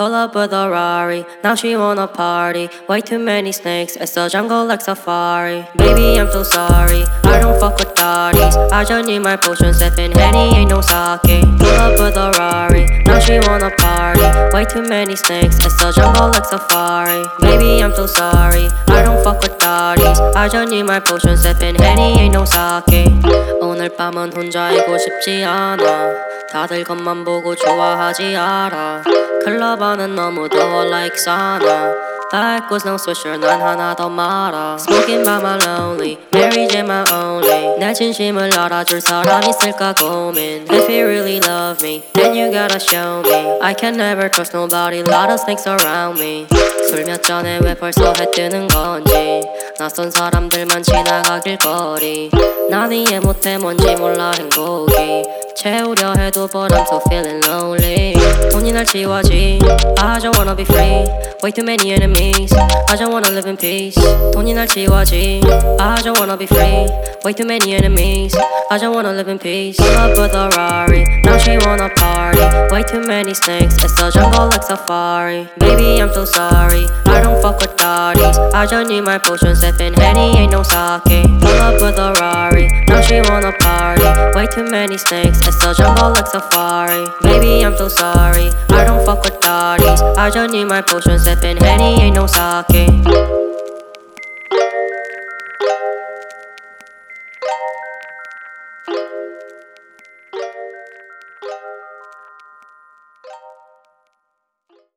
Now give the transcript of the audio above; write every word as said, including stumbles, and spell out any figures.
Pull up with a Rari, now she wanna party. Way too many snakes, it's a jungle like safari. Baby, I'm so sorry, I don't fuck with thotties. I just need my potion, sippin' Henny, ain't no sake. Pull up with a Rari, now she wanna party. Way too many snakes, it's a jungle like safari. Baby, I'm so sorry, I don't fuck with thotties. I just need my potion, sippin' Henny, ain't no sake. 오늘 밤은 혼자이고 싶지 않아. 다들 겉만 보고 좋아하지 않아. 클럽 안은 너무 더워 like sauna. That was no swisher 난 하나 더 말아. Smoking by my lonely, Mary J my only. 내 진심을 알아줄 사람 있을까 고민. If you really love me, then you gotta show me. I can never trust nobody, lot of snakes around me. 술 몇 잔에 왜 벌써 해 뜨는 건지. 낯선 사람들만 지나가 길거리. 난 이해 못해 뭔지 몰라 행복이. 채우려 해도 but I'm so feeling lonely. 돈이 날 지워지. I just wanna be free. Way too many enemies. I just wanna live in peace. 돈이 날 지워지. I just wanna be free. Way too many enemies. I just wanna live in peace. Pull up with a Rari, now she wanna party. Way too many snakes, it's a jungle like safari. Baby, I'm so sorry, I don't fuck with thotties. I just need my potion, sippin' Henny, ain't no sake. Pull up with a Rari, now she wanna party. Way too many snakes, it's a jungle like safari. Baby, I'm so sorry, I don't fuck with thotties. I just need my potion, sippin' Henny, ain't no sake.